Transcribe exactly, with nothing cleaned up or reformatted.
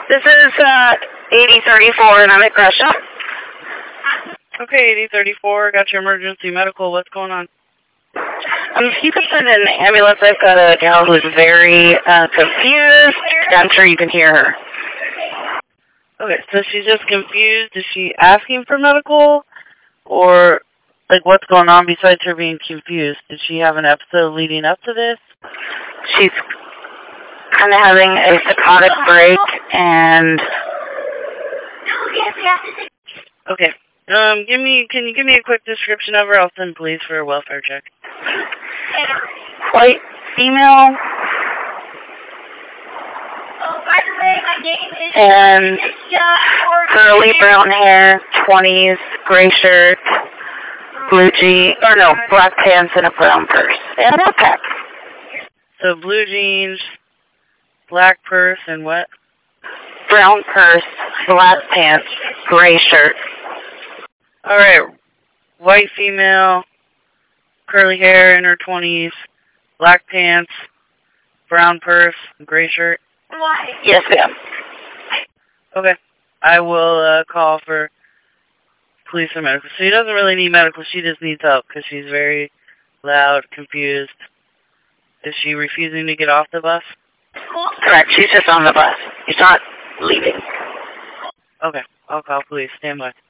This is uh, eighty thirty-four, and I'm at Gresham. Okay, eighty thirty-four, got your emergency medical. What's going on? Um, if you could send an ambulance, I've got a gal who's very uh, confused. I'm sure you can hear her. Okay, so she's just confused. Is she asking for medical? Or, like, what's going on besides her being confused? Did she have an episode leading up to this? She's kind of having a psychotic break, and... Okay. Um, give me, can you give me a quick description of her? I'll send police for a welfare check. White female. And curly brown hair, twenties, gray shirt, blue jeans, or no, black pants and a brown purse. And a backpack. So blue jeans, black purse, and what? Brown purse, black pants, gray shirt. Alright, white female, curly hair, in her twenties, black pants, brown purse, gray shirt. Yes, ma'am. Okay. I will uh, call for police or medical. She doesn't really need medical. She just needs help because she's very loud, confused. Is she refusing to get off the bus? Correct. She's just on the bus. She's not leaving. Okay. I'll call police. Stand by.